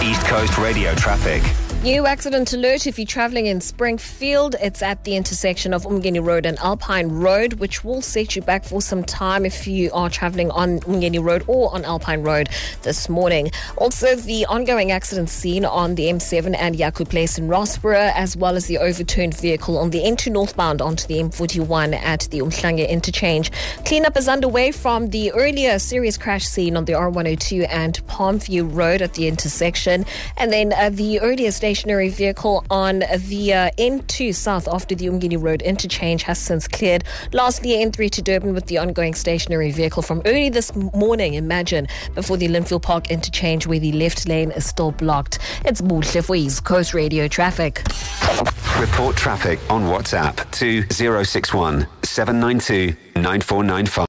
East Coast Radio traffic. New accident alert if you're travelling in Springfield. It's at the intersection of Umgeni Road and Alpine Road, which will set you back for some time if you are travelling on Umgeni Road or on Alpine Road this morning. Also, the ongoing accident scene on the M7 and Yaku Place in Rossborough, as well as the overturned vehicle on the N2 northbound onto the M41 at the Umhlanga interchange. Cleanup is underway from the earlier serious crash scene on the R102 and Palmview Road at the intersection. And then the earlier stationary vehicle on the N2 south after the Umgeni Road interchange has since cleared. Lastly, N3 to Durban with the ongoing stationary vehicle from early this morning, imagine, before the Linfield Park interchange where the left lane is still blocked. It's Buhle for East Coast Radio traffic. Report traffic on WhatsApp to 061 792 9495.